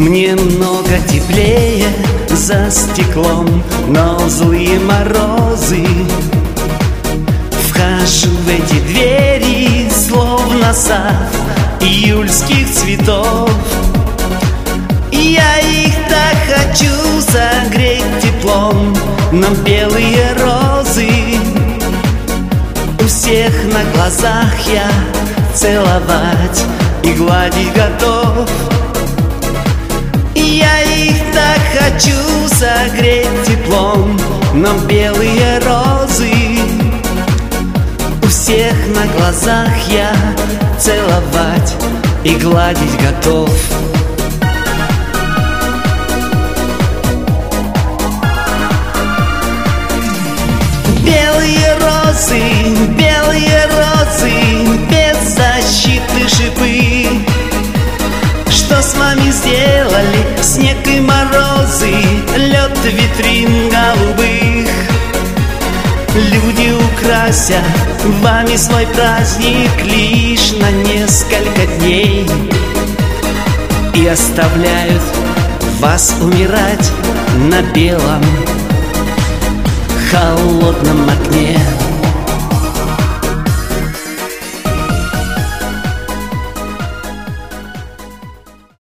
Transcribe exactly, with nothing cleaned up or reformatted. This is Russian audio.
Мне много теплее за стеклом, но злые морозы. Вхожу в эти двери, словно сад июльских цветов. Я их так хочу согреть теплом, но белые розы у всех на глазах я целовать и гладить готов. Я их так хочу согреть теплом, но белые розы у всех на глазах я целовать и гладить готов. Белые розы, белые розы, без защиты шипы. Что с вами сделали снег и морозы, лед витрин голубых? Люди украсят вами свой праздник лишь на несколько дней и оставляют вас умирать на белом холодном окне.